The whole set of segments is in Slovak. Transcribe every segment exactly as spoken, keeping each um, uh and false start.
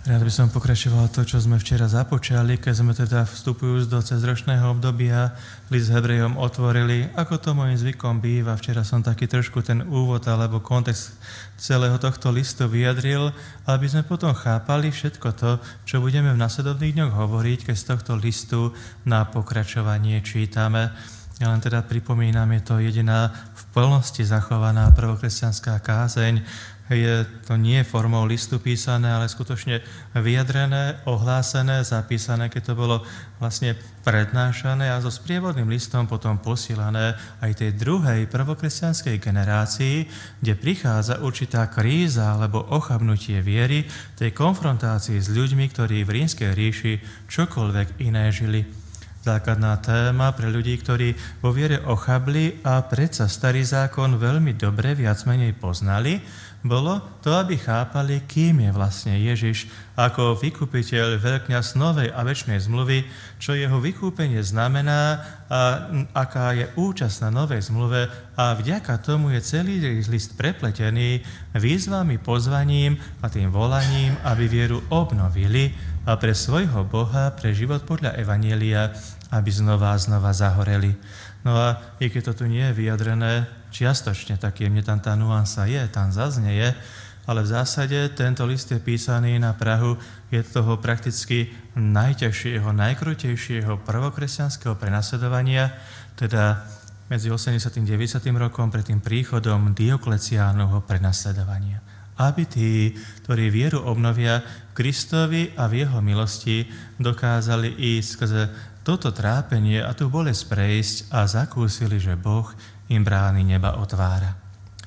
Rád by som pokračoval to, čo sme včera započali, keď sme teda vstupujúc do cezročného obdobia list Hebrejom otvorili, ako to môjim zvykom býva. Včera som taký trošku ten úvod alebo kontext celého tohto listu vyjadril, aby sme potom chápali všetko to, čo budeme v nasledovných dňoch hovoriť, keď z tohto listu na pokračovanie čítame. Ja len teda pripomínam, je to jediná v plnosti zachovaná prvokresťanská kázeň. Je to nie formou listu písané, ale skutočne vyjadrené, ohlásené, zapísané, keď to bolo vlastne prednášané a so sprievodným listom potom posielané aj tej druhej prvokresťanskej generácii, kde prichádza určitá kríza alebo ochabnutie viery, tej konfrontácii s ľuďmi, ktorí v Rímskej ríši čokoľvek iné žili. Základná téma pre ľudí, ktorí vo viere ochabli a predsa starý zákon veľmi dobre, viac menej poznali, bolo to, aby chápali, kým je vlastne Ježiš ako vykupiteľ, veľkňaz novej a večnej zmluvy, čo jeho vykúpenie znamená a aká je účasť na novej zmluve a vďaka tomu je celý list prepletený výzvami, pozvaním a tým volaním, aby vieru obnovili a pre svojho Boha, pre život podľa Evanjelia, aby znova a znova zahoreli. No a i keď to tu nie je vyjadrené, čiastočne tak jemne tam tá nuansa je, tam zaznieje, ale v zásade tento list je písaný na prahu je toho prakticky najťažšieho, najkrutejšieho prvokresťanského prenasledovania, teda medzi osemdesiatym a deväťdesiatym rokom pred tým príchodom Diokleciánovho prenasledovania. Aby tí, ktorí vieru obnovia v Kristovi a v jeho milosti, dokázali ísť skrze toto trápenie a tú bolesť prejsť a zakúsili, že Boh im brány neba otvára.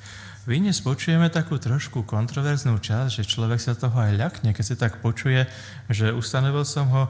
Vy dnes počujeme takú trošku kontroverznú časť, že človek sa toho aj ľakne, keď si tak počuje, že ustanovil som ho,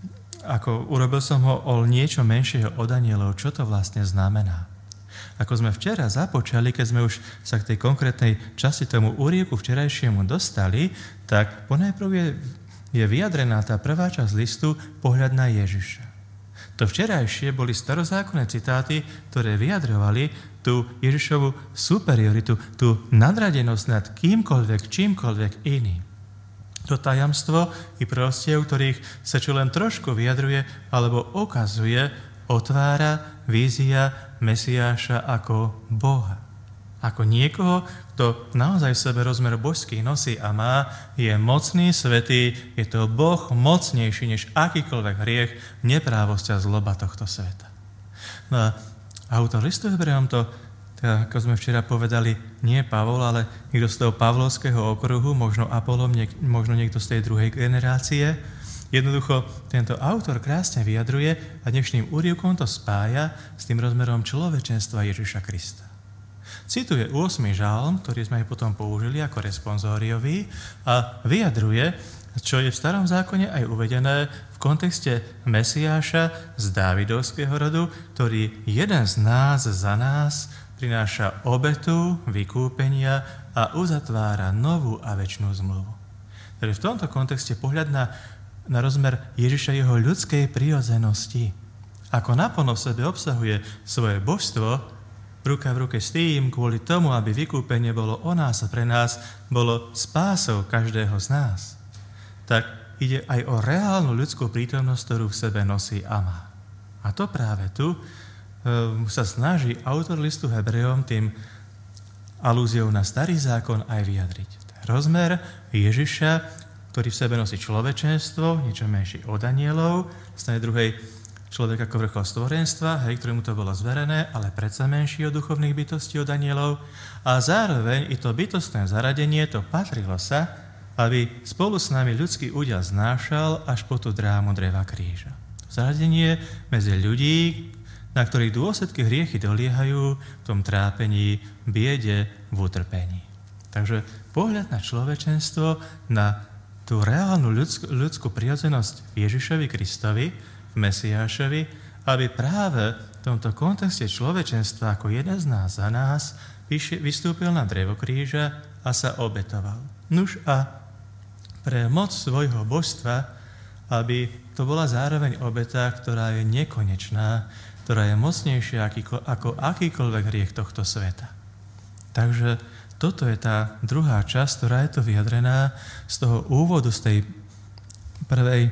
ako urobil som ho o niečo menšieho od anielov, čo to vlastne znamená. Ako sme včera započali, keď sme už sa k tej konkrétnej časti tomu úryvku včerajšiemu dostali, tak ponajprv je, je vyjadrená tá prvá časť listu pohľad na Ježiša. To včerajšie boli starozákonné citáty, ktoré vyjadrovali tú Ježišovu superioritu, tú nadradenosť nad kýmkoľvek, čímkoľvek iným. To tajomstvo i prostiev, ktorých sa čo len trošku vyjadruje alebo ukazuje, otvára vízia Mesiáša ako Boha. Ako niekoho, kto naozaj v sebe rozmer božský nosí a má, je mocný, svätý, je to Boh mocnejší než akýkoľvek hriech, neprávosť a zloba tohto sveta. No a autor listu Hebrejom to, tak ako sme včera povedali, nie Pavol, ale niekto z toho pavlovského okruhu, možno Apolom, niek- možno niekto z tej druhej generácie. Jednoducho tento autor krásne vyjadruje a dnešným úryvkom to spája s tým rozmerom človečenstva Ježiša Krista. Cituje ôsmy žalm, ktorý sme aj potom použili ako responsóriový a vyjadruje, čo je v starom zákone aj uvedené v kontexte Mesiáša z Dávidovského rodu, ktorý jeden z nás za nás prináša obetu, vykúpenia a uzatvára novú a večnú zmluvu. Takže v tomto kontexte pohľad na, na rozmer Ježiša jeho ľudskej prirodzenosti, ako naplno v sebe obsahuje svoje božstvo, ruka v ruke s tým, kvôli tomu, aby vykúpenie bolo o nás a pre nás, bolo spásou každého z nás, tak ide aj o reálnu ľudskú prítomnosť, ktorú v sebe nosí a má. A to práve tu e, sa snaží autor listu Hebrejom tým alúziou na starý zákon aj vyjadriť. Rozmer Ježiša, ktorý v sebe nosí človečenstvo, niečo menší od anielov, z tej druhej človek ako vrchol stvorenstva, hej, ktorému to bolo zverené, ale predsa menší od duchovných bytostí od anielov. A zároveň i to bytostné zaradenie, to patrilo sa, aby spolu s nami ľudský údel znášal až po tú drámu dreva kríža. Zaradenie medzi ľudí, na ktorých dôsledky hriechy doliehajú v tom trápení, biede, v utrpení. Takže pohľad na človečenstvo, na tú reálnu ľudskú, ľudskú prirodzenosť Ježišovi Kristovi, Mesiášovi, aby práve v tomto kontexte človečenstva ako jeden z nás za nás vystúpil na drevo kríža a sa obetoval. Nuž a pre moc svojho božstva, aby to bola zároveň obeta, ktorá je nekonečná, ktorá je mocnejšia ako akýkoľvek hriech tohto sveta. Takže toto je tá druhá časť, ktorá je to vyjadrená z toho úvodu, z tej prvej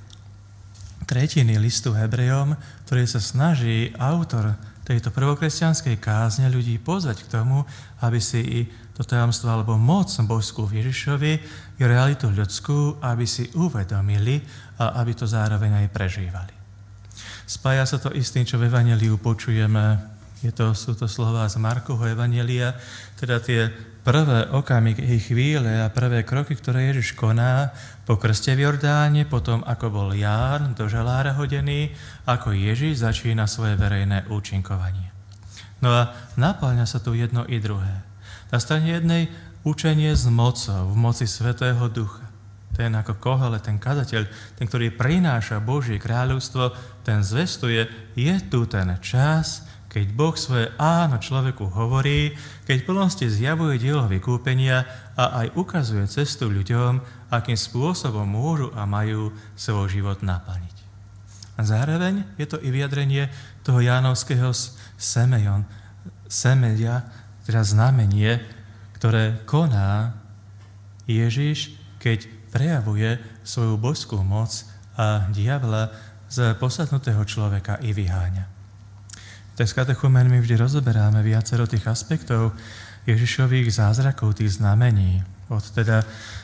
tretiny listu Hebrejom, ktorý sa snaží autor tejto prvokresťanskej kázne ľudí pozvať k tomu, aby si i to tajomstvo alebo moc božskú v Ježišovi i realitu ľudskú, aby si uvedomili a aby to zároveň aj prežívali. Spája sa to i s tým, čo v Evanjeliu počujeme. Je to, sú to slová z Markovho Evanjelia, teda tie prvé okamihy, chvíle a prvé kroky, ktoré Ježiš koná po krste v Jordáne, potom ako bol Ján do žalára hodený, ako Ježiš začína svoje verejné účinkovanie. No a napĺňa sa tu jedno i druhé. Na strane jednej učenie s mocou, v moci Svätého Ducha. Ten ako Kohele, ten kazateľ, ten, ktorý prináša Božie kráľovstvo, ten zvestuje, je tu ten čas, keď Boh svoje áno človeku hovorí, keď v plnosti zjavuje dielo vykúpenia a aj ukazuje cestu ľuďom, akým spôsobom môžu a majú svoj život naplniť. A zároveň je to i vyjadrenie toho jánovského semejon, semedia, teda znamenie, ktoré koná Ježiš, keď prejavuje svoju božskú moc a diabla z posadnutého človeka i vyháňa. Tak s katechumenmi vždy rozoberáme viacero tých aspektov Ježišových zázrakov, tých znamení. Od teda,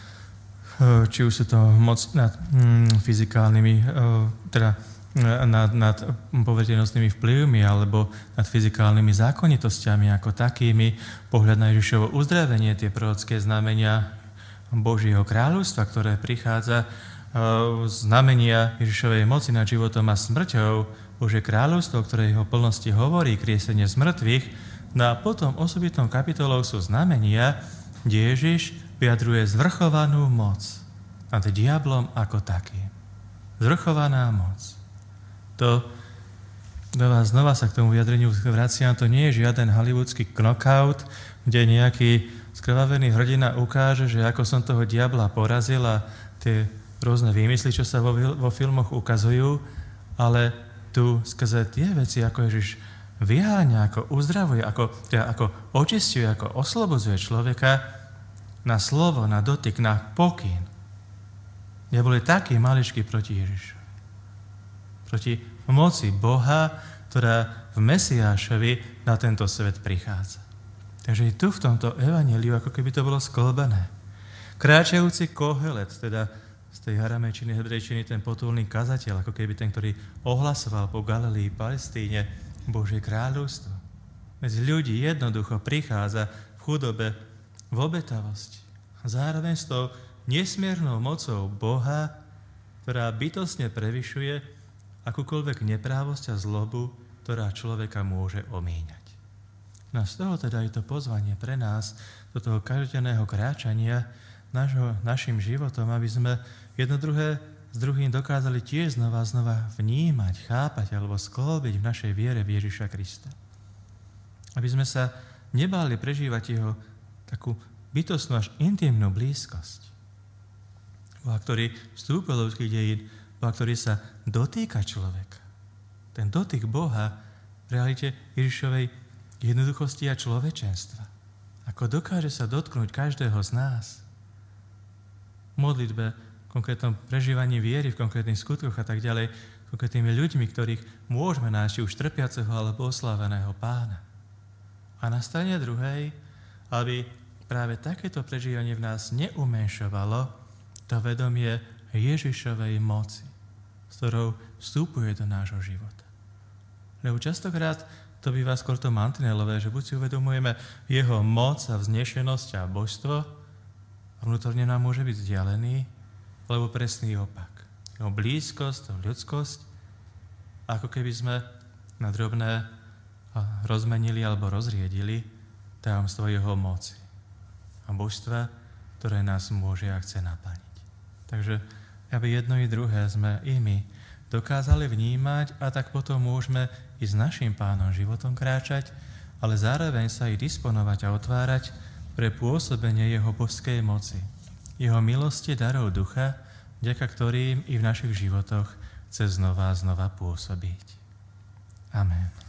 či už sú to moc nad hm, fyzikálnymi, teda nad, nad povertenostnými vplyvmi alebo nad fyzikálnymi zákonitosťami ako takými, pohľad na Ježišovo uzdravenie, tie prorocké znamenia Božieho kráľovstva, ktoré prichádza, znamenia Ježišovej moci nad životom a smrťou, Božie kráľovstvo, ktoré jeho plnosti hovorí, kriesenie z mŕtvych, no a potom osobitnou kapitolou sú znamenia, kde Ježiš vyjadruje zvrchovanú moc nad diablom ako takým. Zvrchovaná moc. To znova sa k tomu vyjadreniu vraciam, to nie je žiaden hollywoodský knockout, kde nejaký skrvavený hrdina ukáže, že ako som toho diabla porazil a tie rôzne výmysly, čo sa vo, vo filmoch ukazujú, ale tu skrze tie veci, ako Ježiš vyháňa, ako uzdravuje, ako, teda ako očisťuje, ako oslobodzuje človeka na slovo, na dotyk, na pokyn. Neboli takí maličkí proti Ježišovi. Proti moci Boha, ktorá v Mesiášovi na tento svet prichádza. Takže i tu v tomto evanjeliu, ako keby to bolo sklbené. Kráčajúci Kohelet, teda z tej aramejčiny, hebrejčiny, ten potulný kazateľ, ako keby ten, ktorý ohlasoval po Galilei, Palestíne Božie kráľovstvo. Medzi ľudí jednoducho prichádza v chudobe, v obetavosti. Zároveň s tou nesmiernou mocou Boha, ktorá bytostne prevyšuje akúkoľvek neprávosť a zlobu, ktorá človeka môže omíňať. No z toho teda je to pozvanie pre nás do toho každodenného kráčania našho, našim životom, aby sme jedno druhé s druhým dokázali tiež znova znova vnímať, chápať alebo sklbiť v našej viere v Ježiša Krista. Aby sme sa nebáli prežívať jeho takú bytostnú až intimnú blízkosť. Boha, ktorý vstúpil do ľudských dejín, Boha, ktorý sa dotýka človeka. Ten dotyk Boha v realite Ježišovej jednoduchosti a človečenstva. Ako dokáže sa dotknúť každého z nás. V modlitbe, v konkrétnom prežívaní viery, v konkrétnych skutkoch a tak ďalej, konkrétnymi ľuďmi, ktorých môžeme nájsť už trpiaceho alebo osláveného Pána. A na strane druhej, aby práve takéto prežívanie v nás neumenšovalo to vedomie Ježišovej moci, s ktorou vstupuje do nášho života. Lebo častokrát to býva skôr to mantinelové, že buď si uvedomujeme jeho moc a vznešenosť a božstvo a vnútorne nám môže byť vzdialený, alebo presný opak. Jeho blízkosť, ľudskosť, ako keby sme na drobné rozmenili alebo rozriedili tajomstvo jeho moci a božstva, ktoré nás môže a chce naplniť. Takže aby jedno i druhé sme i my dokázali vnímať a tak potom môžeme i s našim Pánom životom kráčať, ale zároveň sa i disponovať a otvárať pre pôsobenie jeho božskej moci, jeho milosti darov ducha, vďaka ktorým i v našich životoch chce znova a znova pôsobiť. Amen.